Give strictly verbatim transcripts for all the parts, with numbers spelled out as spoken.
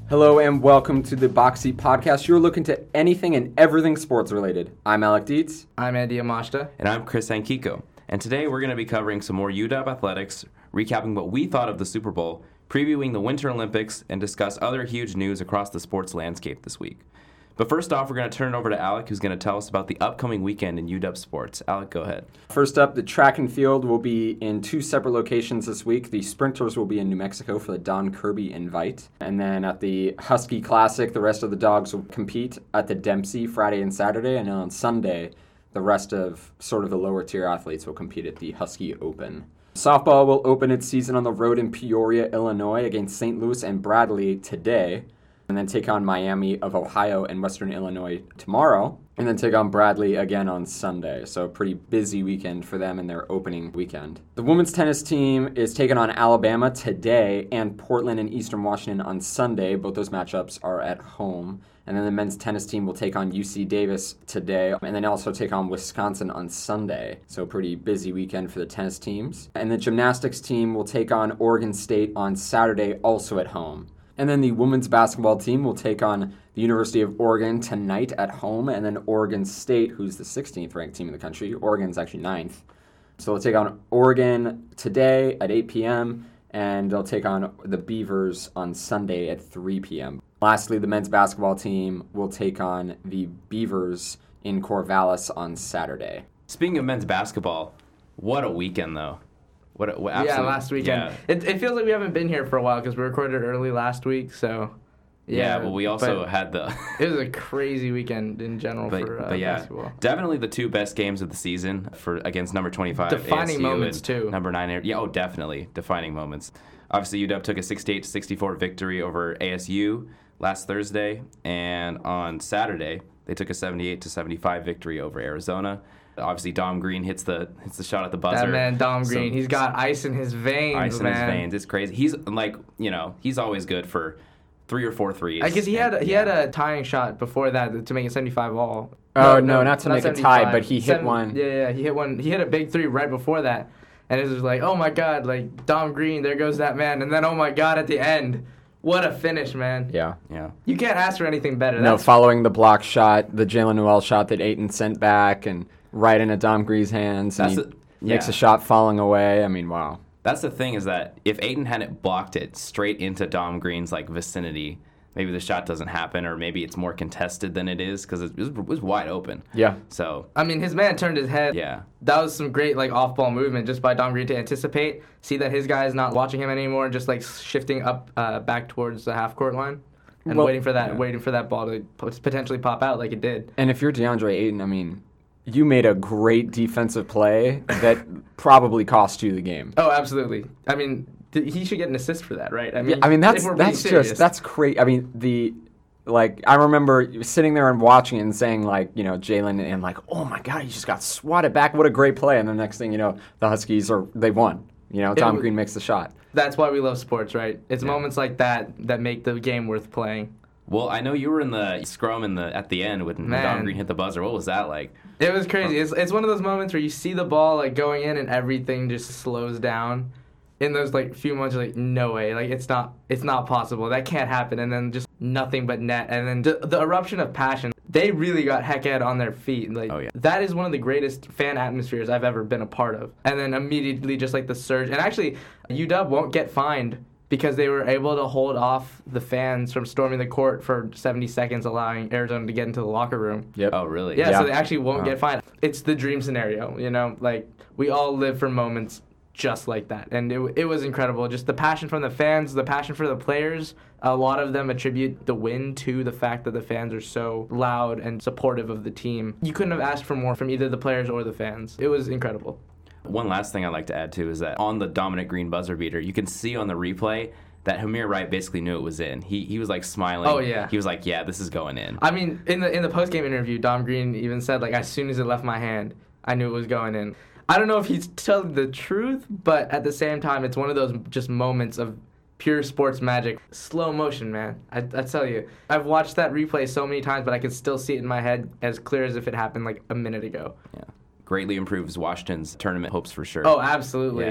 Hello and welcome to the Box Seat Podcast. You're looking to anything and everything sports related. I'm Alec Dietz. I'm Andy Amashta. And I'm Chris Ankiko. And today we're going to be covering some more U W athletics, recapping what we thought of the Super Bowl, previewing the Winter Olympics, and discuss other huge news across the sports landscape this week. But first off, we're going to turn it over to Alec, who's going to tell us about the upcoming weekend in U W sports. Alec, go ahead. First up, the track and field will be in two separate locations this week. The sprinters will be in New Mexico for the Don Kirby Invite. And then at the Husky Classic, the rest of the dogs will compete at the Dempsey Friday and Saturday. And then on Sunday, the rest of sort of the lower tier athletes will compete at the Husky Open. Softball will open its season on the road in Peoria, Illinois against Saint Louis and Bradley today, and then take on Miami of Ohio and Western Illinois tomorrow, and then take on Bradley again on Sunday. So a pretty busy weekend for them in their opening weekend. The women's tennis team is taking on Alabama today and Portland and Eastern Washington on Sunday. Both those matchups are at home. And then the men's tennis team will take on U C Davis today, and then also take on Wisconsin on Sunday. So a pretty busy weekend for the tennis teams. And the gymnastics team will take on Oregon State on Saturday, also at home. And then the women's basketball team will take on the University of Oregon tonight at home, and then Oregon State, who's the sixteenth ranked team in the country. Oregon's actually ninth. So they'll take on Oregon today at eight p.m., and they'll take on the Beavers on Sunday at three p.m. Lastly, the men's basketball team will take on the Beavers in Corvallis on Saturday. Speaking of men's basketball, what a weekend, though. What, a, what yeah, last weekend. Yeah. It, it feels like we haven't been here for a while because we recorded early last week, so... Yeah, yeah well, we also had the... it was a crazy weekend in general but, for uh, but yeah, basketball. Definitely the two best games of the season for against number twenty-five Defining A S U moments, too. Number nine, yeah, oh, definitely. Defining moments. Obviously, U W took a sixty-eight to sixty-four victory over A S U last Thursday, and on Saturday, they took a seventy-eight to seventy-five victory over Arizona. Obviously, Dom Green hits the hits the shot at the buzzer. That man, Dom Green, so, he's got ice in his veins, Ice man. in his veins. It's crazy. He's like, you know, he's always good for three or four threes. I guess he had he yeah. had a tying shot before that to make it seventy-five all. Oh, no, no not to not make a tie, but he hit Seven, one. Yeah, yeah, he hit one. He hit a big three right before that. And it was like, oh, my God, like, Dom Green, there goes that man. And then, oh, my God, at the end, what a finish, man. Yeah. Yeah. You can't ask for anything better. No, That's following the block shot, the Jalen Noel shot that Ayton sent back and right into Dom Green's hands. And That's he a, yeah. makes a shot falling away. I mean, wow. That's the thing is that if Ayton hadn't blocked it straight into Dom Green's, like, vicinity, maybe the shot doesn't happen, or maybe it's more contested than it is because it, it was wide open. Yeah. So I mean, his man turned his head. Yeah. That was some great like off-ball movement just by Dom Green to anticipate, see that his guy is not watching him anymore, just like shifting up uh, back towards the half-court line and well, waiting for that, yeah. waiting for that ball to potentially pop out like it did. And if you're DeAndre Ayton, I mean, you made a great defensive play that probably cost you the game. Oh, absolutely. I mean. He should get an assist for that, right? I mean, yeah, I mean that's if we're that's serious. just that's crazy. I mean the like I remember sitting there and watching it and saying like you know Jalen and like oh my God he just got swatted back, what a great play, and the next thing you know the Huskies are they won. You know Tom it, Green makes the shot. That's why we love sports, right? It's yeah. moments like that that make the game worth playing. Well, I know you were in the scrum in the at the end when Man. Dom Green hit the buzzer. What was that like? It was crazy. It's it's one of those moments where you see the ball like going in and everything just slows down. In those like few months, you're like, no way, like it's not, it's not possible. That can't happen. And then just nothing but net. And then the, the eruption of passion. They really got heck-ed on their feet. Like oh, yeah. that is one of the greatest fan atmospheres I've ever been a part of. And then immediately, just like the surge. And actually, U W won't get fined because they were able to hold off the fans from storming the court for seventy seconds, allowing Arizona to get into the locker room. Yep. Oh, really? Yeah. Yeah. So they actually won't Wow. get fined. It's the dream scenario. You know, like we all live for moments just like that, and it it was incredible. Just the passion from the fans, the passion for the players. A lot of them attribute the win to the fact that the fans are so loud and supportive of the team. You couldn't have asked for more from either the players or the fans. It was incredible. One last thing I'd like to add too is that on the Dominic Green buzzer beater, you can see on the replay that Hamir Wright basically knew it was in. He he was like smiling. Oh yeah. He was like, yeah, this is going in. I mean, in the in the post game interview, Dom Green even said like as soon as it left my hand, I knew it was going in. I don't know if he's telling the truth, but at the same time, it's one of those just moments of pure sports magic. Slow motion, man. I, I tell you. I've watched that replay so many times, but I can still see it in my head as clear as if it happened like a minute ago. Yeah. Greatly improves Washington's tournament hopes for sure. Oh, absolutely. Yeah.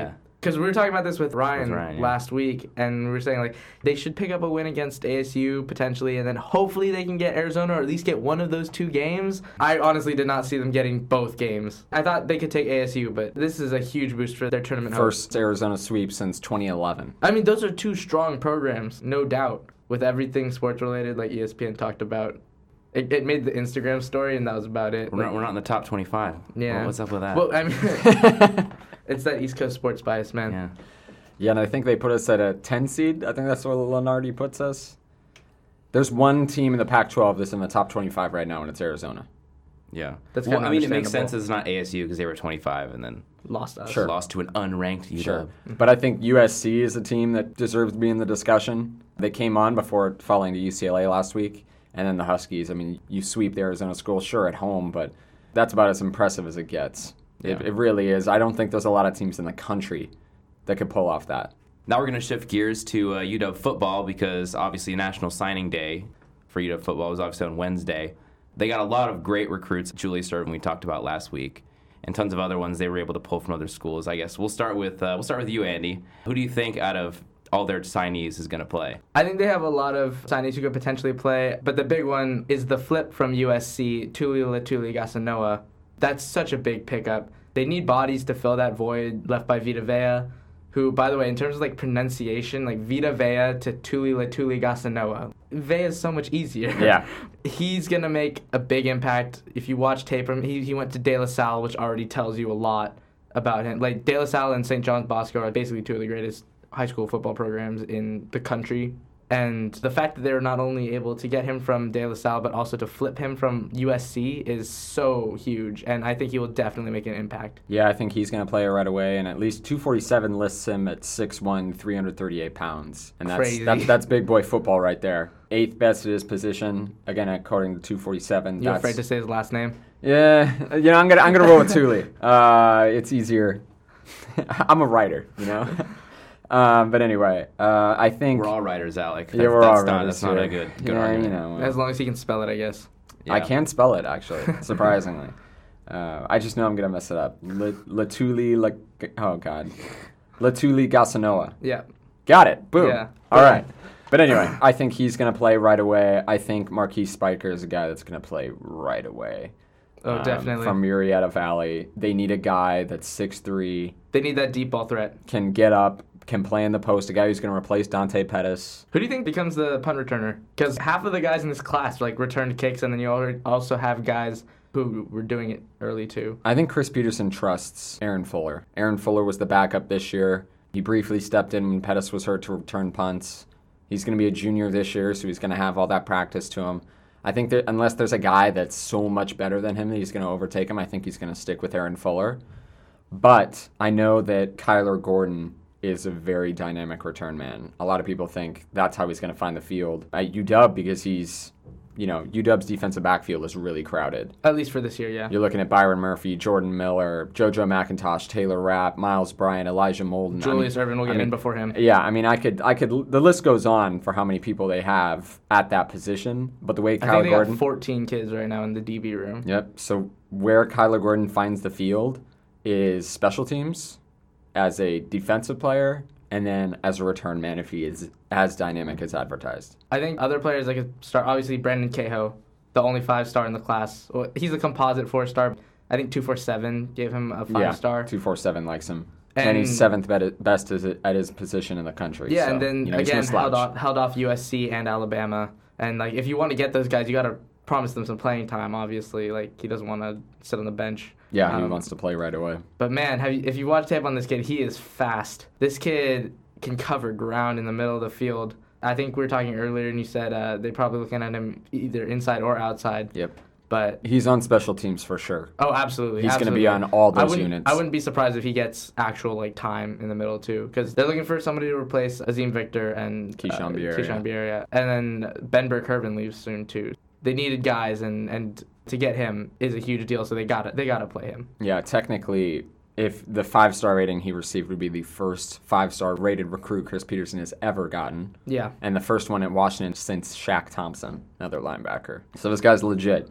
Because we were talking about this with Ryan, With Ryan, yeah. last week, and we were saying, like, they should pick up a win against A S U, potentially, and then hopefully they can get Arizona, or at least get one of those two games. I honestly did not see them getting both games. I thought they could take A S U, but this is a huge boost for their tournament hopes. First Arizona sweep since twenty eleven. I mean, those are two strong programs, no doubt, with everything sports-related, like E S P N talked about. It, it made the Instagram story, and that was about it. We're not, we're not in the top twenty-five. Yeah. Well, what's up with that? Well, I mean, it's that East Coast sports bias, man. yeah. Yeah, and I think they put us at a ten seed. I think that's where Lenardi puts us. There's one team in the Pac twelve that's in the top twenty-five right now, and it's Arizona. Yeah. That's well, kinda I mean, it makes understandable. sense it's not A S U because they were twenty-five and then Lost us. Sure. lost to an unranked U W. Sure. But I think U S C is a team that deserves to be in the discussion. They came on before falling to U C L A last week. And then the Huskies, I mean, you sweep the Arizona school, sure, at home, but that's about as impressive as it gets. It, Yeah. it really is. I don't think there's a lot of teams in the country that could pull off that. Now we're going to shift gears to uh, U W football because obviously National Signing Day for U W football was obviously on Wednesday. They got a lot of great recruits. Julius Ervin we talked about last week, and tons of other ones they were able to pull from other schools. I guess we'll start with uh, we'll start with you, Andy. Who do you think out of all their signees is going to play? I think they have a lot of signees who could potentially play, but the big one is the flip from U S C, Tuli Latuli Gasanoa. That's such a big pickup. They need bodies to fill that void left by Vita Vea, who, by the way, in terms of like pronunciation, like Vita Vea to Tuli Latuli Gasanoa, Vea is so much easier. Yeah. He's going to make a big impact. If you watch tape from him, he, he went to De La Salle, which already tells you a lot about him. Like, De La Salle and Saint John's Bosco are basically two of the greatest high school football programs in the country. And the fact that they were not only able to get him from De La Salle, but also to flip him from U S C is so huge. And I think he will definitely make an impact. Yeah, I think he's going to play right away, and at least two forty-seven lists him at six one, three hundred thirty-eight pounds. And that's, Crazy. that's that's big boy football right there. Eighth best at his position, again, according to two forty-seven. You that's, afraid to say his last name? Yeah, you know, I'm gonna I'm gonna roll with Tuli. Uh, it's easier. I'm a writer, you know. um, but anyway, uh, I think We're all writers, Alec. yeah, That's, we're that's all not, writers. That's not a here. good, good yeah, argument. you know. As long as he can spell it, I guess. I Yeah. can spell it actually, surprisingly. Uh, I just know I'm gonna mess it up. La- Latuli, like oh god, Latuli Gasanoa. Yeah. Got it. Boom. Yeah. All right. But anyway, I think he's going to play right away. I think Marquise Spiker is a guy that's going to play right away. Oh, Um, definitely. From Murrieta Valley. They need a guy that's six three, They need that deep ball threat. can get up, can play in the post, a guy who's going to replace Dante Pettis. Who do you think becomes the punt returner? Because half of the guys in this class like returned kicks, and then you al- also have guys who were doing it early too. I think Chris Peterson trusts Aaron Fuller. Aaron Fuller was the backup this year. He briefly stepped in when Pettis was hurt to return punts. He's going to be a junior this year, so he's going to have all that practice to him. I think that unless there's a guy that's so much better than him that he's going to overtake him, I think he's going to stick with Aaron Fuller. But I know that Kyler Gordon is a very dynamic return man. A lot of people think that's how he's going to find the field at U W because he's, you know, U W's defensive backfield is really crowded. At least for this year, yeah. You're looking at Byron Murphy, Jordan Miller, JoJo McIntosh, Taylor Rapp, Miles Bryant, Elijah Molden. Julius I mean, Ervin will get I mean, in before him. Yeah, I mean, I could, I could. The list goes on for how many people they have at that position. But the way I think Kyler they Gordon, got fourteen kids right now in the D B room. yep. So where Kyler Gordon finds the field is special teams, as a defensive player, and then as a return man if he is as dynamic as advertised. I think other players that could start, obviously Brandon Cahoe, the only five-star in the class. Well, he's a composite four-star. I think two forty-seven gave him a five-star. Yeah, two four seven likes him. And, And- he's seventh bet- best as a- at his position in the country. Yeah, so, and then you know, he's no again held slouch. off, held off U S C and Alabama. And like, if you want to get those guys, you got to promise them some playing time. Obviously, like he doesn't want to sit on the bench. Yeah, he Um, wants to play right away. But man, have you, if you watch tape on this kid, he is fast. This kid can cover ground in the middle of the field. I think we were talking earlier, and you said uh, they're probably looking at him either inside or outside. Yep. But He's on special teams for sure. oh, absolutely, He's going to absolutely. be on all I those wouldn't, units. I wouldn't be surprised if he gets actual like time in the middle too, because they're looking for somebody to replace Azim Victor and Keyshawn uh, Bierria. Keyshawn Bierria. And then Ben Burke-Hervin leaves soon too. They needed guys, and, and to get him is a huge deal. So they got to they got to play him. Yeah, technically, if the five-star rating he received would be the first five-star rated recruit Chris Peterson has ever gotten, Yeah. and the first one at Washington since Shaq Thompson, another linebacker. So this guy's legit.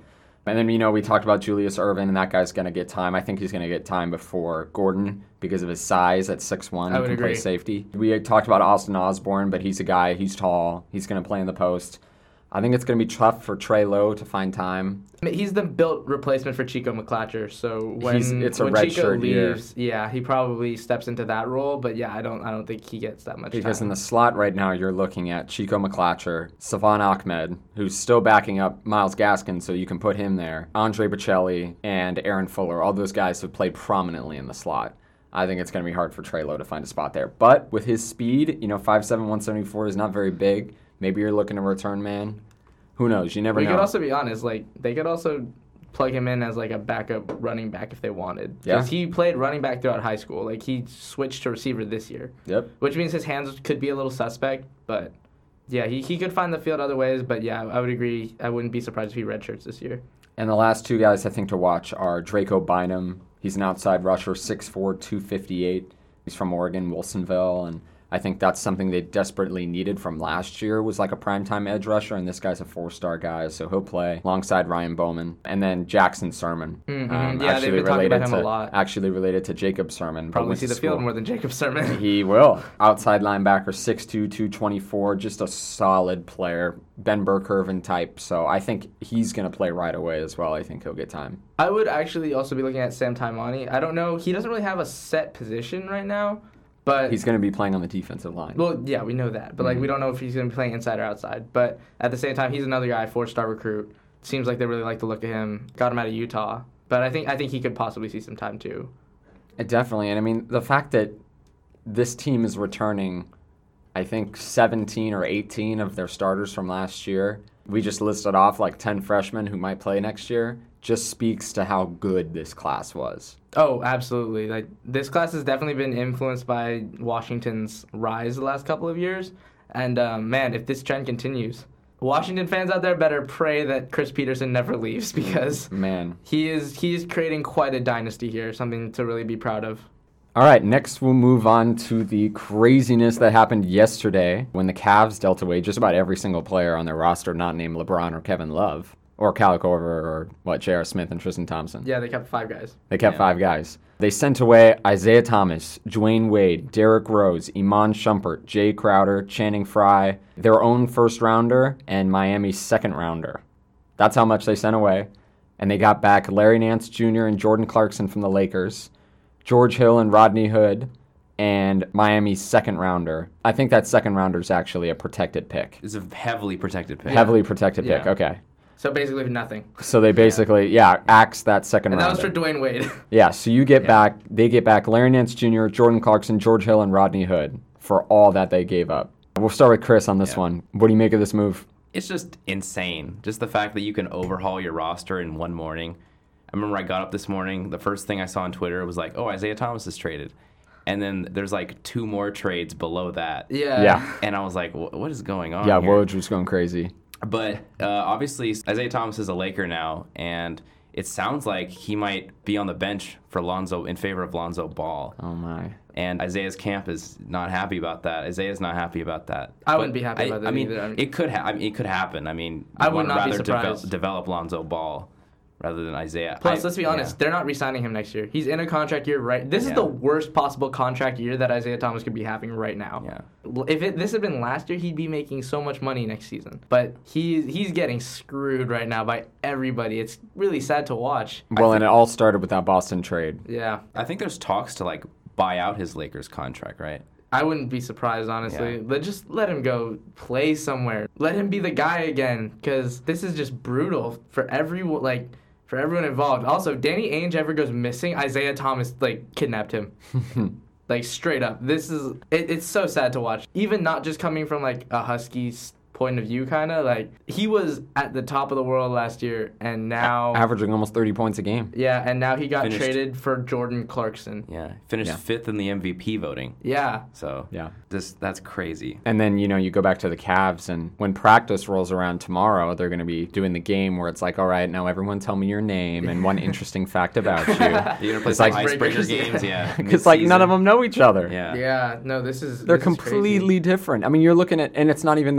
And then, you know, we talked about Julius Erving, and that guy's going to get time. I think he's going to get time before Gordon because of his size at six one. I He would can agree. play safety. We had talked about Austin Osborne, but he's a guy, he's tall. He's going to play in the post. I think it's going to be tough for Trey Lowe to find time. I mean, he's the built replacement for Chico McClatcher. So when, He's- it's a when red Chico shirt year. leaves, yeah, he probably steps into that role. But yeah, I don't I don't think he gets that much Because time. in the slot right now, you're looking at Chico McClatcher, Savon Ahmed, who's still backing up Miles Gaskin, so you can put him there, Andre Bocelli, and Aaron Fuller. All those guys have played prominently in the slot. I think it's going to be hard for Trey Lowe to find a spot there. But with his speed, you know, five seven, one seventy-four is not very big. Maybe you're looking to return man. Who knows? You never we know. could also be honest, like they could also plug him in as like a backup running back if they wanted. Yeah. Because he played running back throughout high school. Like he switched to receiver this year, Yep. which means his hands could be a little suspect. But yeah, he, he could find the field other ways. But yeah, I would agree. I wouldn't be surprised if he redshirts this year. And the last two guys I think to watch are Draco Bynum. He's an outside rusher, six four, two fifty-eight. He's from Oregon, Wilsonville, and I think that's something they desperately needed from last year was like a primetime edge rusher, and this guy's a four-star guy, so he'll play alongside Ryan Bowman. And then Jackson Sermon. Mhm. Yeah, they've been talking related about him a to, lot. Actually related to Jacob Sermon. but Probably went see to the field school. more than Jacob Sermon. He will. Outside linebacker, six two, two twenty-four, just a solid player. Ben Burkervin type, so I think he's going to play right away as well. I think he'll get time. I would actually also be looking at Sam Taimani. I don't know. He doesn't really have a set position right now, but He's going to be playing on the defensive line. well, yeah, we know that. But like, Mhm. we don't know if he's going to be playing inside or outside. But at the same time, he's another guy, four-star recruit. Seems like they really like to look at him. Got him out of Utah, but I think I think he could possibly see some time too. Uh, Definitely, and I mean, the fact that this team is returning, I think, seventeen or eighteen of their starters from last year. We just listed off like ten freshmen who might play next year. Just speaks to how good this class was. Oh, absolutely. Like this class has definitely been influenced by Washington's rise the last couple of years. And um, man, if this trend continues, Washington fans out there better pray that Chris Peterson never leaves because Man. he is he is creating quite a dynasty here, something to really be proud of. All right, next we'll move on to the craziness that happened yesterday when the Cavs dealt away just about every single player on their roster not named LeBron or Kevin Love or Cal Korver or, what, J R. Smith and Tristan Thompson. Yeah, they kept five guys. They kept Yeah. five guys. They sent away Isaiah Thomas, Dwayne Wade, Derrick Rose, Iman Shumpert, Jay Crowder, Channing Frye, their own first rounder, and Miami's second rounder. That's how much they sent away. And they got back Larry Nance Junior and Jordan Clarkson from the Lakers, George Hill and Rodney Hood, and Miami's second rounder. I think that second rounder is actually a protected pick. It's a heavily protected pick. Heavily protected pick, Yeah. okay. So basically nothing. So they basically, yeah, axed that second And that rounder. was for Dwayne Wade. Yeah, so you get Yeah. back, they get back Larry Nance Junior, Jordan Clarkson, George Hill, and Rodney Hood for all that they gave up. We'll start with Chris on this Yeah. one. What do you make of this move? It's just insane. Just the fact that you can overhaul your roster in one morning. I remember I got up this morning, the first thing I saw on Twitter was like, oh, Isaiah Thomas is traded. And then there's like two more trades below that. Yeah. Yeah. And I was like, "Wh- what is going on Yeah, here? Woj was going crazy. But uh, obviously, Isaiah Thomas is a Laker now, and it sounds like he might be on the bench for Lonzo in favor of Lonzo Ball. Oh, my. And Isaiah's camp is not happy about that. Isaiah's not happy about that. I But wouldn't be happy I, about that I mean, either. I mean- it could. Ha- I mean, it could happen. I mean, I you'd would wanna not be rather devel- surprised. develop Lonzo Ball rather than Isaiah. Plus, I- let's be honest, yeah. they're not re-signing him next year. He's in a contract year right. This is Yeah. the worst possible contract year that Isaiah Thomas could be having right now. Yeah. If it, this had been last year, he'd be making so much money next season. But he he's getting screwed right now by everybody. It's really sad to watch. Well, and it all started with that Boston trade. Yeah. I think there's talks to like buy out his Lakers contract, right? I wouldn't be surprised, honestly. Yeah. Let just let him go play somewhere. Let him be the guy again, because this is just brutal for everyone. Like for everyone involved. Also, Danny Ainge ever goes missing, Isaiah Thomas like kidnapped him. Like straight up. This is it, it's so sad to watch. Even not just coming from like a Huskies point of view, kind of like he was at the top of the world last year, and now Averaging almost thirty points a game. yeah, and now he got Finished. traded for Jordan Clarkson. Yeah. Finished Yeah. fifth in the M V P voting. Yeah. So Yeah. this that's crazy. And then, you know, you go back to the Cavs, and when practice rolls around tomorrow, they're going to be doing the game where it's like, all right, now everyone tell me your name and one interesting fact about you. You're gonna play It's some like- icebreaker Icebreakers, games, yeah. Because, like, none of mid-season. them know each other. Yeah. Yeah. No, this is They're this is crazy. completely different. I mean, you're looking at, and it's not even that they're bringing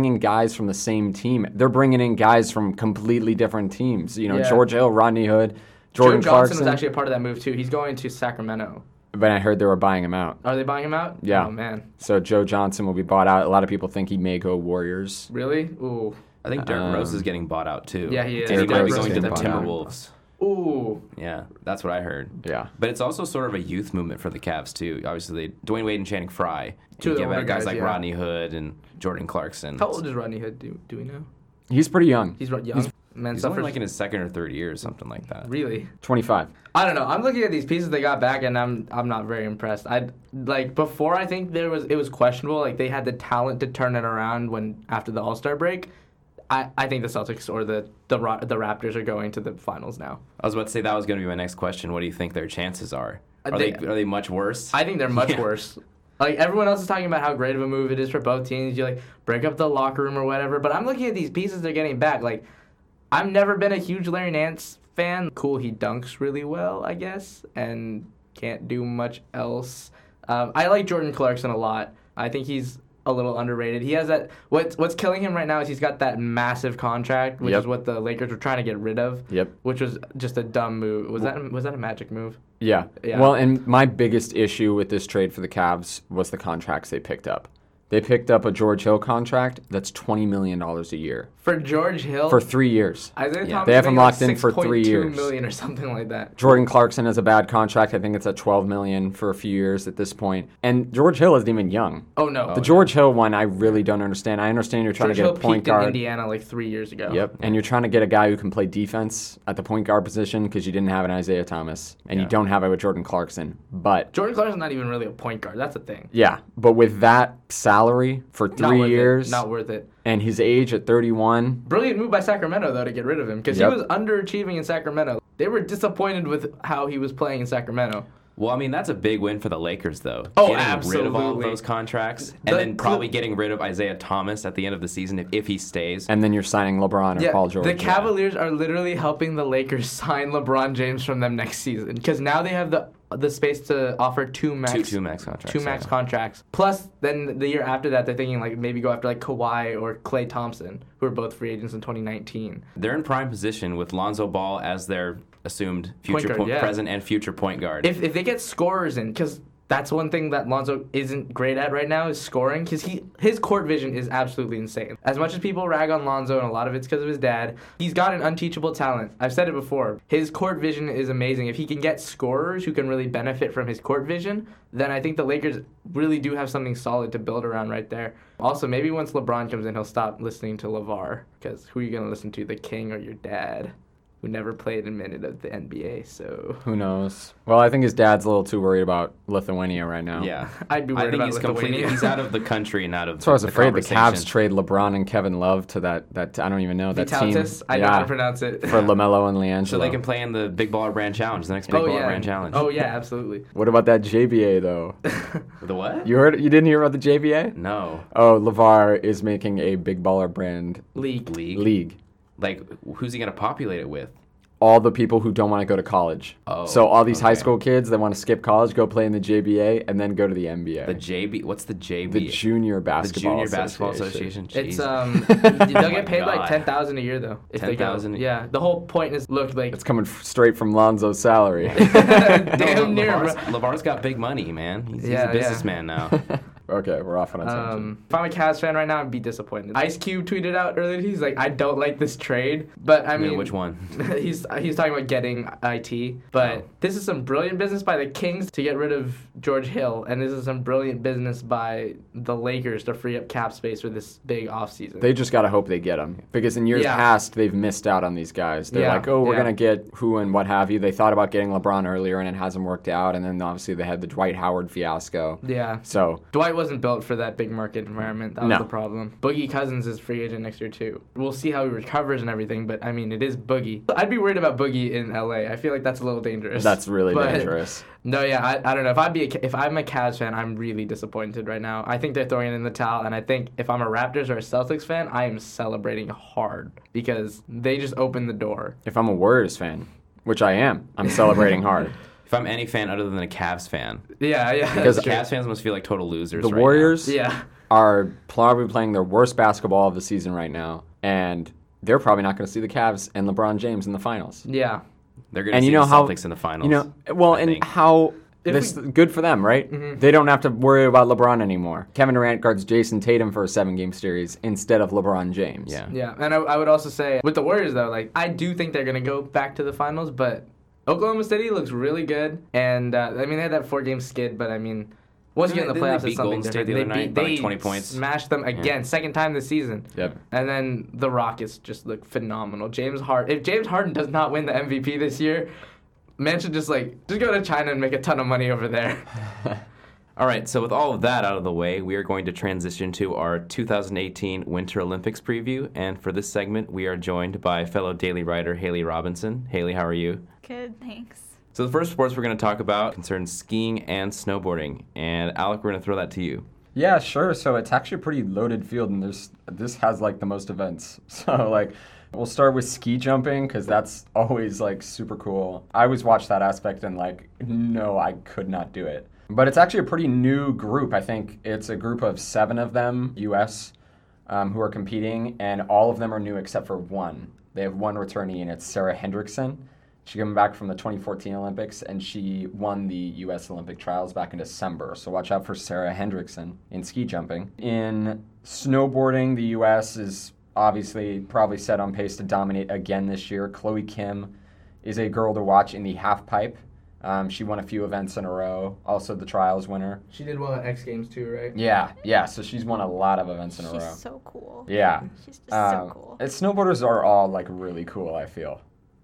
bringing guys from the same team. They're bringing in guys from completely different teams. You know, Yeah. George Hill, Rodney Hood, Jordan Joe Johnson Clarkson. was actually a part of that move too. He's going to Sacramento. But I heard they were buying him out. Are they buying him out? Yeah. Oh man, So Joe Johnson will be bought out. A lot of people think he may go Warriors. really? Ooh, I think Derrick Um, Rose is getting bought out too. Yeah, he is. And he Derrick might be Rose going is to the getting bought out. Timberwolves. ooh. Yeah, that's what I heard. Yeah. But it's also sort of a youth movement for the Cavs too. Obviously, they, Dwayne Wade and Channing Frye. Two You of the get older back guys guys, like yeah. Rodney Hood and Jordan Clarkson. How old is Rodney Hood? Do do we know? He's pretty young. He's ro- young. Man, He's only suffers. like in his second or third year or something like that. Really? twenty-five. I don't know. I'm looking at these pieces they got back, and I'm I'm not very impressed. I like before. I think there was it was questionable. Like they had the talent to turn it around when after the All Star break. I, I think the Celtics or the the Ra- the Raptors are going to the finals now. I was about to say that was going to be my next question. What do you think their chances are? Uh, Are they, they- are they much worse? I think they're much Yeah. worse. Like everyone else is talking about how great of a move it is for both teams. You like break up the locker room or whatever. But I'm looking at these pieces they're getting back. Like I've never been a huge Larry Nance fan. Cool, he dunks really well, I guess, and can't do much else. Um, I like Jordan Clarkson a lot. I think he's a little underrated. He has that. What's what's killing him right now is he's got that massive contract, which Yep. is what the Lakers were trying to get rid of. Yep. Which was just a dumb move. Was that was that a magic move? Yeah. Yeah. Well, and my biggest issue with this trade for the Cavs was the contracts they picked up. They picked up a George Hill contract that's twenty million dollars a year For George Hill, for three years. Isaiah Yeah. Thomas They have him making like locked in for three six point two years. million or something like that. Jordan Clarkson has a bad contract. I think it's at twelve million dollars for a few years at this point. And George Hill isn't even young. Oh no, The George Hill one, I really don't understand. I understand you're trying George to Hill get a point peaked in guard. Indiana like three years ago. Yep. And you're trying to get a guy who can play defense at the point guard position because you didn't have an Isaiah Thomas. And Yeah. you don't have it with Jordan Clarkson. But, Jordan Clarkson's not even really a point guard. That's the thing. yeah. But with that salary for Not three worth years It. Not worth it. and his age at thirty-one, Brilliant move by Sacramento though to get rid of him because Yep. he was underachieving in Sacramento. They were disappointed with how he was playing in Sacramento. Well, I mean, that's a big win for the Lakers, though. Oh, getting rid of all of absolutely. those contracts, The- and then probably the- getting rid of Isaiah Thomas at the end of the season if, if he stays. and then you're signing LeBron or Yeah, Paul George. the Cavaliers are literally helping the Lakers sign LeBron James from them next season because now they have the the space to offer two max two two max contracts. two max yeah. contracts. Plus, then the year after that, they're thinking like maybe go after like Kawhi or Klay Thompson, who are both free agents in twenty nineteen. They're in prime position with Lonzo Ball as their assumed future guard, point, yeah. present and future point guard. If if they get scorers in, because that's one thing that Lonzo isn't great at right now is scoring, because he his court vision is absolutely insane. As much as people rag on Lonzo, and a lot of it's because of his dad, he's got an unteachable talent. I've said it before. His court vision is amazing. If he can get scorers who can really benefit from his court vision, then I think the Lakers really do have something solid to build around right there. Also, maybe once LeBron comes in, he'll stop listening to LeVar, because who are you going to listen to, the king or your dad, who never played a minute of the N B A, so... Who knows? Well, I think his dad's a little too worried about Lithuania right now. yeah, I'd be I worried think about he's Lithuania. completely he's out of the country and out of. That's why I was the afraid the Cavs conversation. trade LeBron and Kevin Love to that, that I don't even know, that team. Vitautas? I know how to pronounce it. For LaMelo and LiAngelo. So they can play in the Big Baller Brand Challenge, the next Big oh, Baller yeah. Brand Challenge. Oh, yeah, absolutely. What about that J B A, though? The what? You heard? You didn't hear about the J B A? No. Oh, LeVar is making a Big Baller Brand League. League. league. Like, who's he gonna populate it with? All the people who don't want to go to college. Oh, so all these high okay. school kids that want to skip college go play in the J B A and then go to the N B A. The J B. What's the J The B? Junior The Basketball Junior Basketball Association. Association. It's, Jesus. um, they'll my get paid like God. ten thousand a year, though. If they go. ten thousand? Yeah, the whole point is, look, like, It's coming f- straight from Lonzo's salary. damn near, LeVar's, bro. LeVar's got big money, man. He's, he's Yeah, a yeah. businessman now. Okay, we're off on a tangent. Um, if I'm a Cavs fan right now, I'd be disappointed. Ice Cube tweeted out earlier, he's like, I don't like this trade, but I I mean... mean, which one? he's he's talking about getting I T, but Oh. this is some brilliant business by the Kings to get rid of George Hill, and this is some brilliant business by the Lakers to free up cap space for this big offseason. They just got to hope they get him. Because in years Yeah. past, they've missed out on these guys. They're Yeah, like, oh, we're yeah. going to get who and what have you. They thought about getting LeBron earlier, and it hasn't worked out. And then obviously they had the Dwight Howard fiasco. yeah. So, Dwight wasn't built for that big market environment. That was No. the problem. Boogie Cousins is free agent next year, too. We'll see how he recovers and everything, but I mean, it is Boogie. I'd be worried about Boogie in L A. I feel like that's a little dangerous. that's really But- dangerous. No, yeah, I, I don't know. If I'd be a, if I'm a Cavs fan, I'm really disappointed right now. I think they're throwing it in the towel, and I think if I'm a Raptors or a Celtics fan, I am celebrating hard because they just opened the door. If I'm a Warriors fan, which I am, I'm celebrating hard. If I'm any fan other than a Cavs fan, Yeah, yeah. because that's true. Cavs fans must feel like total losers. The right Warriors Yeah. are probably playing their worst basketball of the season right now, and they're probably not going to see the Cavs and LeBron James in the finals. Yeah. now. They're going to And see you know the how Celtics in the finals. You know, well, I and think. how If this we- good for them, right? Mhm. They don't have to worry about LeBron anymore. Kevin Durant guards Jason Tatum for a seven-game series instead of LeBron James. Yeah. Yeah, and I, I would also say with the Warriors though, like I do think they're gonna go back to the finals, but Oklahoma City looks really good, and uh, I mean they had that four-game skid, but I mean once you get in the Didn't they playoffs, beat it's something Golden State different. the They other beat, night by, like, they twenty points? smashed them again, second time this season. Yep. And then the Rockets just look phenomenal. James Harden, if James Harden does not win the M V P this year, man should just like just go to China and make a ton of money over there. All right, so with all of that out of the way, we are going to transition to our two thousand eighteen Winter Olympics preview. And for this segment, we are joined by fellow daily writer Haley Robinson. Haley, how are you? Good, thanks. So the first sports we're going to talk about concerns skiing and snowboarding. And Alec, we're going to throw that to you. Yeah, sure. So it's actually a pretty loaded field, and there's this has like the most events. So like, we'll start with ski jumping because that's always like super cool. I always watch that aspect and like, no, I could not do it. But it's actually a pretty new group. I think it's a group of seven of them, U S, um, who are competing, and all of them are new except for one. They have one returnee, and it's Sarah Hendrickson. She came back from the twenty fourteen Olympics, and she won the U S Olympic trials back in December. So watch out for Sarah Hendrickson in ski jumping. In snowboarding, the U S is obviously probably set on pace to dominate again this year. Chloe Kim is a girl to watch in the half pipe. Um, she won a few events in a row. Also the trials winner. She did well at X Games too, right? Yeah, yeah. So she's won a lot of events in a She's row. so cool. Yeah. She's just Um, so cool. and snowboarders are all like really cool, I feel.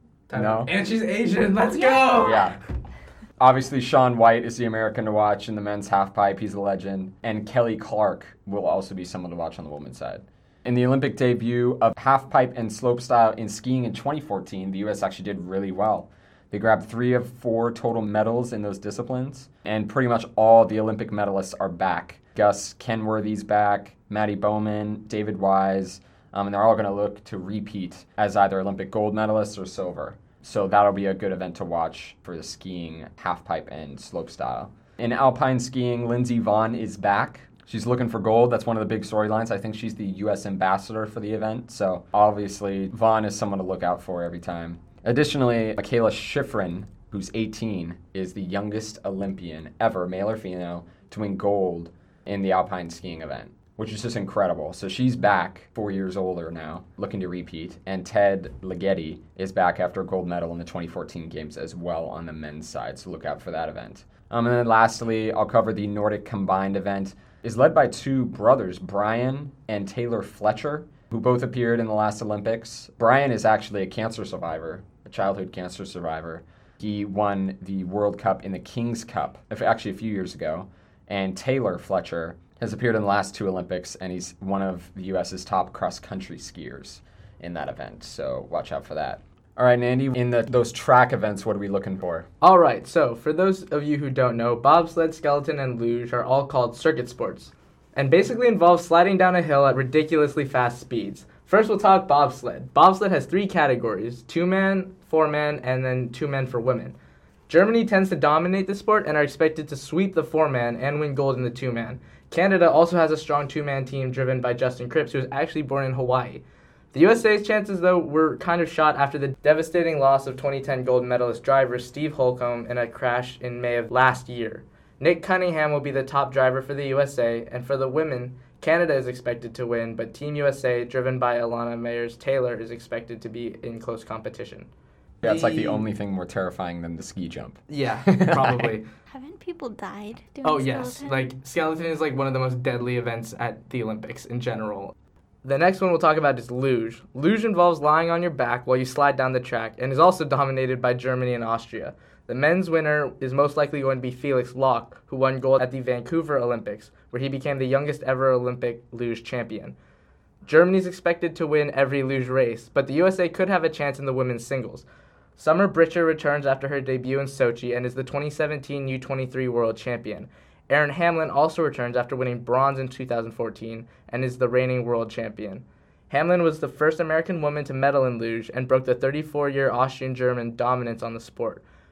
No? And she's Asian. Let's Yeah. go. Yeah. Obviously, Shaun White is the American to watch in the men's halfpipe. He's a legend. And Kelly Clark will also be someone to watch on the women's side. In the Olympic debut of halfpipe and slopestyle in skiing in twenty fourteen, the U S actually did really well. They grabbed three of four total medals in those disciplines, and pretty much all the Olympic medalists are back. Gus Kenworthy's back, Maddie Bowman, David Wise, um, and they're all going to look to repeat as either Olympic gold medalists or silver. So that'll be a good event to watch for the skiing, halfpipe, and slopestyle. In alpine skiing, Lindsey Vonn is back. She's looking for gold. That's one of the big storylines. I think she's the U S ambassador for the event. So obviously, Vonn is someone to look out for every time. Additionally, Michaela Schifrin, who's eighteen, is the youngest Olympian ever, male or female, to win gold in the alpine skiing event, which is just incredible. So she's back, four years older now, looking to repeat. And Ted Ligeti is back after a gold medal in the twenty fourteen Games as well on the men's side, so look out for that event. Um, and then lastly, I'll cover the Nordic combined event. It's led by two brothers, Brian and Taylor Fletcher, who both appeared in the last Olympics. Brian is actually a cancer survivor, a childhood cancer survivor. He won the World Cup in the King's Cup, actually a few years ago. And Taylor Fletcher has appeared in the last two Olympics, and he's one of the U S's top cross-country skiers in that event. So watch out for that. All right, Andy, in the, those track events, what are we looking for? All right, so for those of you who don't know, bobsled, skeleton, and luge are all called circuit sports, and basically involve sliding down a hill at ridiculously fast speeds. First, we'll talk bobsled. Bobsled has three categories: two-man, four-man, and then two-man for women. Germany tends to dominate the sport and are expected to sweep the four-man and win gold in the two-man. Canada also has a strong two-man team driven by Justin Cripps, who was actually born in Hawaii. The U S A's chances, though, were kind of shot after the devastating loss of twenty ten gold medalist driver Steve Holcomb in a crash in May of last year. Nick Cunningham will be the top driver for the U S A, and for the women, Canada is expected to win, but Team U S A, driven by Alana Meyers-Taylor, is expected to be in close competition. Yeah, it's like the only thing more terrifying than the ski jump. Yeah, probably. Haven't people died doing Oh, yes. skeleton? Like, skeleton is like one of the most deadly events at the Olympics in general. The next one we'll talk about is luge. Luge involves lying on your back while you slide down the track and is also dominated by Germany and Austria. The men's winner is most likely going to be Felix Locke, who won gold at the Vancouver Olympics, where he became the youngest ever Olympic luge champion. Germany is expected to win every luge race, but the U S A could have a chance in the women's singles. Summer Britcher returns after her debut in Sochi and is the twenty seventeen U twenty-three world champion. Erin Hamlin also returns after winning bronze in two thousand fourteen and is the reigning world champion. Hamlin was the first American woman to medal in luge and broke the thirty-four-year Austrian-German dominance on the sport.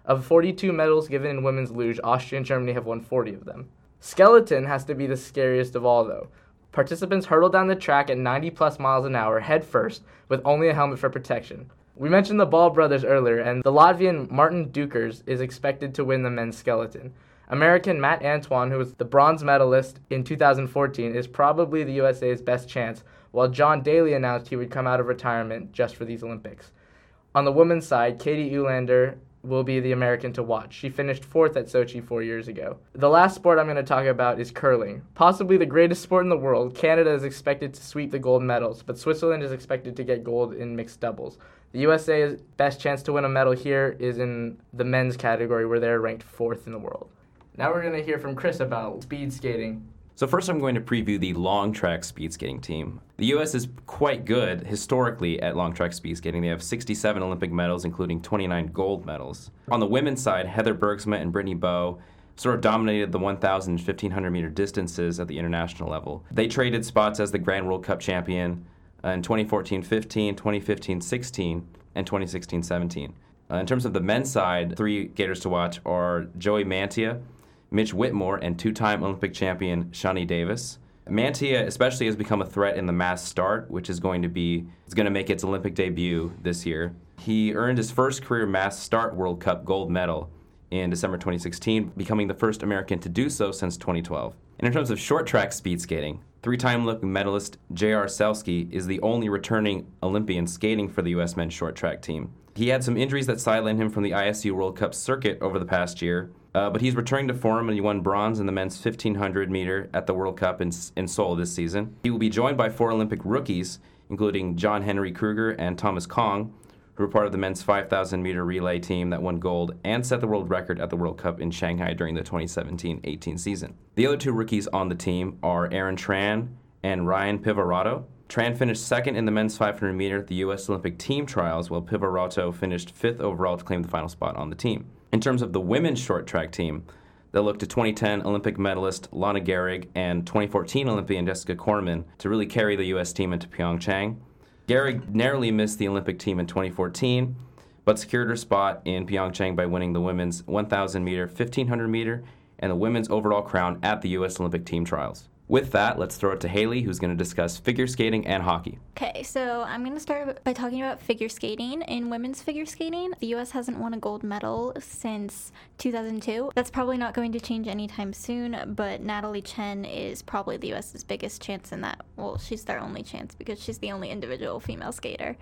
Of forty-two medals given in women's luge, Austria and Germany have won forty of them. Skeleton has to be the scariest of all, though. Participants hurtle down the track at ninety plus miles an hour head first with only a helmet for protection. We mentioned the Ball brothers earlier, and the Latvian Martin Dukers is expected to win the men's skeleton. American Matt Antoine, who was the bronze medalist in two thousand fourteen, is probably the U S A's best chance, while John Daly announced he would come out of retirement just for these Olympics. On the women's side, Katie Ulander will be the American to watch. She finished fourth at Sochi four years ago. The last sport I'm going to talk about is curling. Possibly the greatest sport in the world, Canada is expected to sweep the gold medals, but Switzerland is expected to get gold in mixed doubles. The U S A's best chance to win a medal here is in the men's category, where they're ranked fourth in the world. Now we're going to hear from Chris about speed skating. So first I'm going to preview the long track speed skating team. The U S is quite good historically at long track speed skating. They have sixty-seven Olympic medals, including twenty-nine gold medals. On the women's side, Heather Bergsma and Brittany Bowe sort of dominated the one thousand and fifteen hundred meter distances at the international level. They traded spots as the Grand World Cup champion uh, in twenty fourteen fifteen, twenty fifteen sixteen, and twenty sixteen seventeen. Uh, in terms of the men's side, three skaters to watch are Joey Mantia, Mitch Whitmore, and two-time Olympic champion Shani Davis. Mantia especially has become a threat in the mass start, which is going to be is going to make its Olympic debut this year. He earned his first career mass start World Cup gold medal in December twenty sixteen, becoming the first American to do so since twenty twelve. And in terms of short track speed skating, three-time Olympic medalist J R Selsky is the only returning Olympian skating for the U S men's short track team. He had some injuries that sidelined him from the I S U World Cup circuit over the past year, uh, but he's returning to form, and he won bronze in the men's fifteen hundred meter at the World Cup in, in Seoul this season. He will be joined by four Olympic rookies, including John Henry Kruger and Thomas Kong, who were part of the men's five thousand meter relay team that won gold and set the world record at the World Cup in Shanghai during the twenty seventeen eighteen season. The other two rookies on the team are Aaron Tran and Ryan Pivaroto. Tran finished second in the men's five hundred meter at the U S Olympic team trials, while Pivaroto finished fifth overall to claim the final spot on the team. In terms of the women's short track team, they'll look to twenty ten Olympic medalist Lana Gehrig and twenty fourteen Olympian Jessica Korman to really carry the U S team into Pyeongchang. Gehrig narrowly missed the Olympic team in twenty fourteen, but secured her spot in Pyeongchang by winning the women's one thousand meter, fifteen hundred meter, and the women's overall crown at the U S Olympic team trials. With that, let's throw it to Haley, who's going to discuss figure skating and hockey. Okay, so I'm going to start by talking about figure skating. In women's figure skating, the U S hasn't won a gold medal since two thousand two. That's probably not going to change anytime soon, but Natalie Chen is probably the U S's biggest chance in that. Well, she's their only chance because she's the only individual female skater.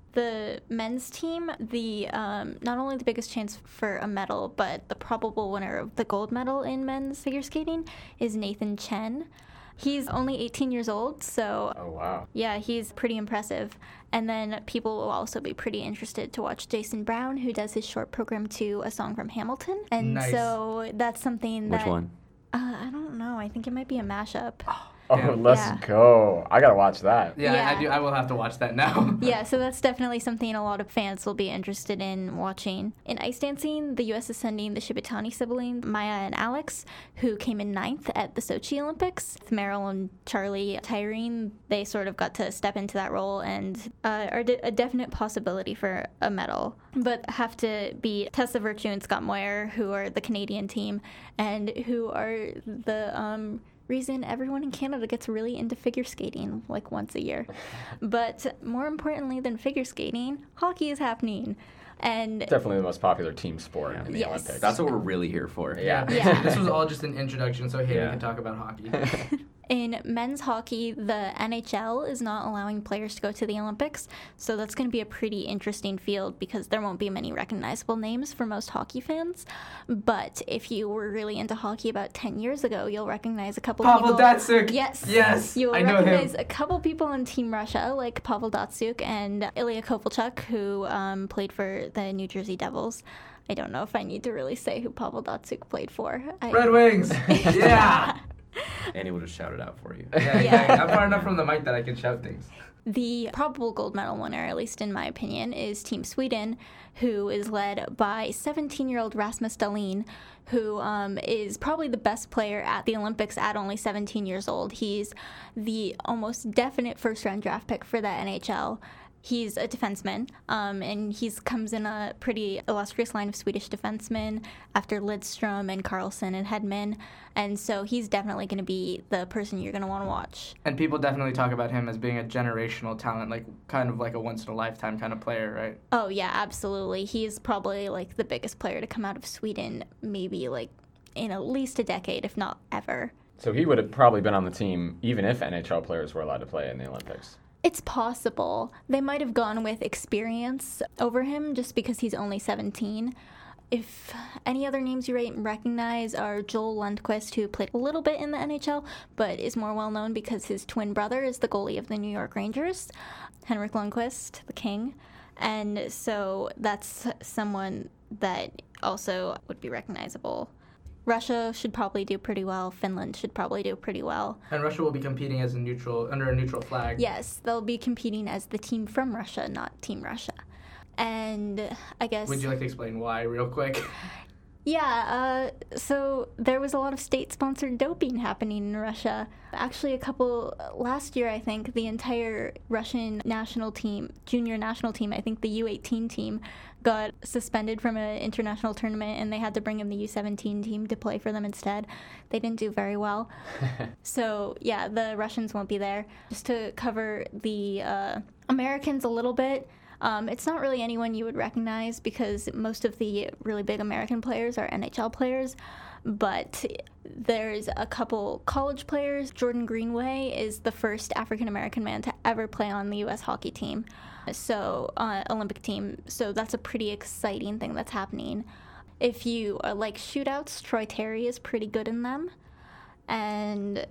The men's team, the um, not only the biggest chance for a medal, but the probable winner of the gold medal in men's figure skating is Nathan Chen. He's only eighteen years old, so Oh, wow. yeah, he's pretty impressive. And then people will also be pretty interested to watch Jason Brown, who does his short program to A Song from Hamilton. And Nice. so that's something that... Which one? Uh, I don't know. I think it might be a mashup. Oh, Yeah. let's Yeah. go. I gotta watch that. Yeah, Yeah. I do. I will have to watch that now. Yeah, so that's definitely something a lot of fans will be interested in watching. In ice dancing, the U S is sending the Shibutani siblings, Maya and Alex, who came in ninth at the Sochi Olympics. Meryl and Charlie Tyreen, they sort of got to step into that role and uh, are de- a definite possibility for a medal, but have to beat Tessa Virtue and Scott Moyer, who are the Canadian team, and who are the... um. reason everyone in Canada gets really into figure skating like once a year. But more importantly than figure skating, hockey is happening. And Definitely the most popular team sport in the Yes. Olympics. That's what we're really here for. Yeah. Yeah. This was all just an introduction, so Haley Yeah. can talk about hockey. in men's hockey, the N H L is not allowing players to go to the Olympics, so that's going to be a pretty interesting field because there won't be many recognizable names for most hockey fans. But if you were really into hockey about ten years ago, you'll recognize a couple Pavel people. Datsuk. Yes. Yes. You'll I know recognize him. a couple people on Team Russia, like Pavel Datsuk and Ilya Kovalchuk, who um, played for the New Jersey Devils. I don't know if I need to really say who Pavel Datsuk played for. I, Red Wings. Yeah. Annie would have shouted out for you. Yeah, Yeah. I'm far enough from the mic that I can shout things. The probable gold medal winner, at least in my opinion, is Team Sweden, who is led by seventeen-year-old Rasmus Dahlin, who um, is probably the best player at the Olympics at only seventeen years old. He's the almost definite first-round draft pick for the N H L. He's a defenseman, um, and he's comes in a pretty illustrious line of Swedish defensemen after Lidstrom and Carlson and Hedman, and so he's definitely going to be the person you're going to want to watch. And people definitely talk about him as being a generational talent, like kind of like a once-in-a-lifetime kind of player, right? Oh, yeah, absolutely. He's probably, like, the biggest player to come out of Sweden, maybe, like, in at least a decade, if not ever. So he would have probably been on the team even if N H L players were allowed to play in the Olympics. It's possible. They might have gone with experience over him just because he's only seventeen. If any other names you recognize are Joel Lundqvist, who played a little bit in the N H L, but is more well known because his twin brother is the goalie of the New York Rangers, Henrik Lundqvist, the King. And so that's someone that also would be recognizable. Russia should probably do pretty well. Finland should probably do pretty well. And Russia will be competing as a neutral, under a neutral flag. Yes, they'll be competing as the team from Russia, not Team Russia. And I guess... Would you like to explain why real quick? Yeah, uh, so there was a lot of state-sponsored doping happening in Russia. Actually, a couple, last year, I think, the entire Russian national team, junior national team, I think the U eighteen team, got suspended from an international tournament, and they had to bring in the U seventeen team to play for them instead. They didn't do very well. So, yeah, the Russians won't be there. Just to cover the uh, Americans a little bit, Um, it's not really anyone you would recognize because most of the really big American players are N H L players, but there's a couple college players. Jordan Greenway is the first African-American man to ever play on the U S hockey team, so uh, Olympic team, so that's a pretty exciting thing that's happening. If you uh, like shootouts, Troy Terry is pretty good in them, and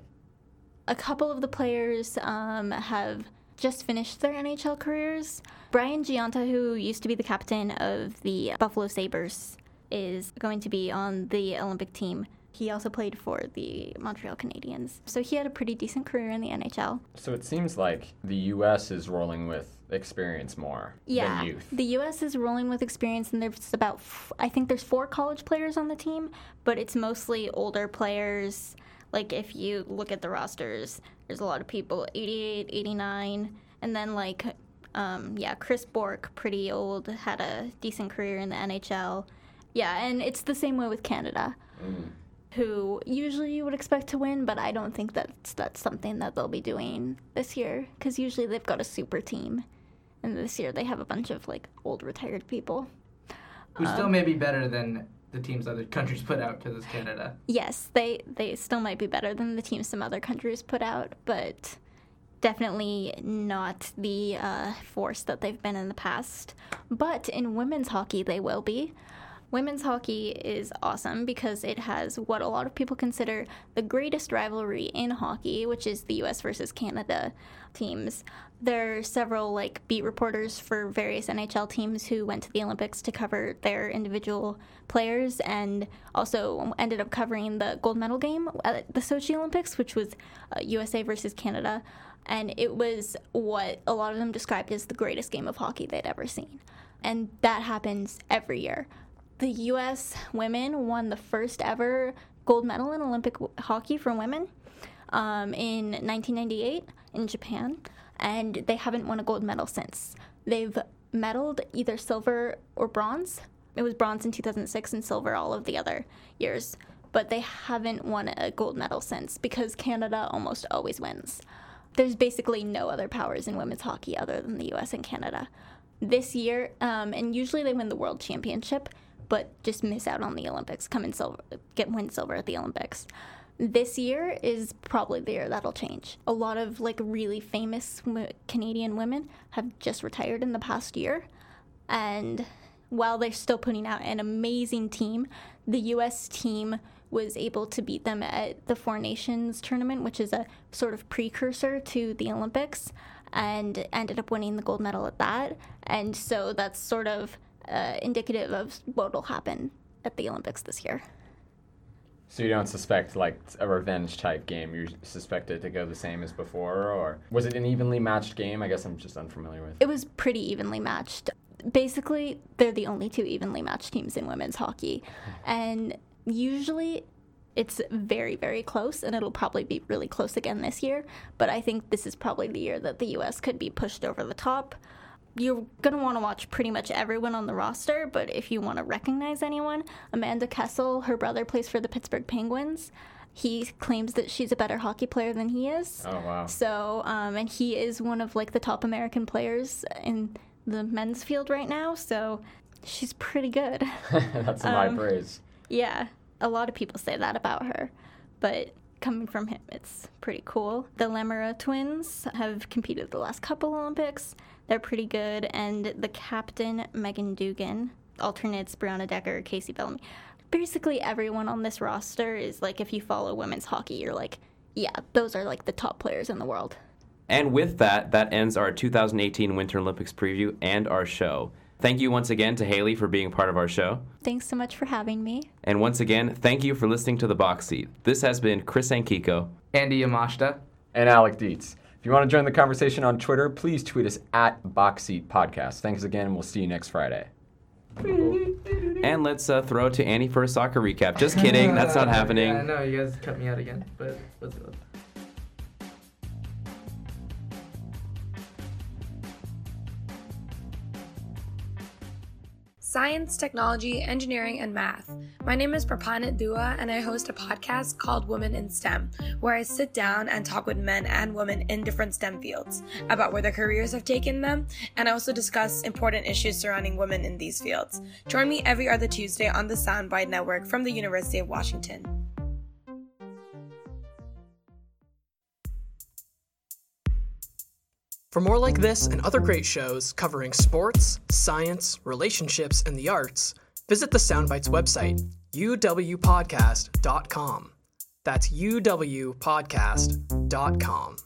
a couple of the players um, have just finished their N H L careers. Brian Gionta, who used to be the captain of the Buffalo Sabres, is going to be on the Olympic team. He also played for the Montreal Canadiens. So he had a pretty decent career in the N H L. So it seems like the U S is rolling with experience more yeah, than youth. The U S is rolling with experience, and there's about, f- I think there's four college players on the team, but it's mostly older players. Like, if you look at the rosters, there's a lot of people, eighty-eight, eighty-nine, and then, like, um, yeah, Chris Bourque, pretty old, had a decent career in the N H L. Yeah, and it's the same way with Canada, mm. who usually you would expect to win, but I don't think that's, that's something that they'll be doing this year, because usually they've got a super team, and this year they have a bunch of, like, old retired people. Who um, still may be better than the teams other countries put out, because it's Canada. Yes, they, they still might be better than the teams some other countries put out, but definitely not the uh, force that they've been in the past. But in women's hockey, they will be. Women's hockey is awesome because it has what a lot of people consider the greatest rivalry in hockey, which is the U S versus Canada teams. There are several like beat reporters for various N H L teams who went to the Olympics to cover their individual players, and also ended up covering the gold medal game at the Sochi Olympics, which was uh, U S A versus Canada. And it was what a lot of them described as the greatest game of hockey they'd ever seen. And that happens every year. The U S women won the first ever gold medal in Olympic w- hockey for women um, in nineteen ninety-eight in Japan, and they haven't won a gold medal since. They've medaled either silver or bronze. It was bronze in two thousand six and silver all of the other years, but they haven't won a gold medal since because Canada almost always wins. There's basically no other powers in women's hockey other than the U S and Canada. This year, um, and usually they win the World Championship, but just miss out on the Olympics, come in silver, get win silver at the Olympics. This year is probably the year that'll change. A lot of like really famous w- Canadian women have just retired in the past year, and while they're still putting out an amazing team, the U S team was able to beat them at the Four Nations tournament, which is a sort of precursor to the Olympics, and ended up winning the gold medal at that. And so that's sort of Uh, indicative of what will happen at the Olympics this year. So you don't suspect like a revenge type game? You suspect it to go the same as before, or was it an evenly matched game? I guess I'm just unfamiliar with. It was pretty evenly matched. Basically, they're the only two evenly matched teams in women's hockey, and usually it's very, very close, and it'll probably be really close again this year. But I think this is probably the year that the U S could be pushed over the top. you're going to want to watch pretty much everyone on the roster, but if you want to recognize anyone, Amanda Kessel, her brother plays for the Pittsburgh Penguins. He claims that she's a better hockey player than he is. Oh, wow. So, um, and he is one of, like, the top American players in the men's field right now, so she's pretty good. That's some high Um, praise. Yeah, a lot of people say that about her, but coming from him, it's pretty cool. The Lemera twins have competed the last couple Olympics. They're pretty good, and the captain, Megan Dugan, alternates Brianna Decker, Casey Bellamy. Basically everyone on this roster is like, if you follow women's hockey, you're like, yeah, those are like the top players in the world. And with that, that ends our two thousand eighteen Winter Olympics preview and our show. Thank you once again to Haley for being part of our show. Thanks so much for having me. And once again, thank you for listening to The Box Seat. This has been Chris Ankiko. Andy Yamashita. And Alec Dietz. If you want to join the conversation on Twitter, please tweet us at Boxseat Podcast. Thanks again, and we'll see you next Friday. And let's uh, throw to Annie for a soccer recap. Just kidding, that's not happening. Yeah, I know, you guys cut me out again, but let's go. Science, technology, engineering, and math. My name is Prapanit Dua, and I host a podcast called Women in STEM, where I sit down and talk with men and women in different STEM fields about where their careers have taken them, and I also discuss important issues surrounding women in these fields. Join me every other Tuesday on the Soundbite Network from the University of Washington. For more like this and other great shows covering sports, science, relationships, and the arts, visit the Soundbites website, u w podcast dot com. That's u w podcast dot com.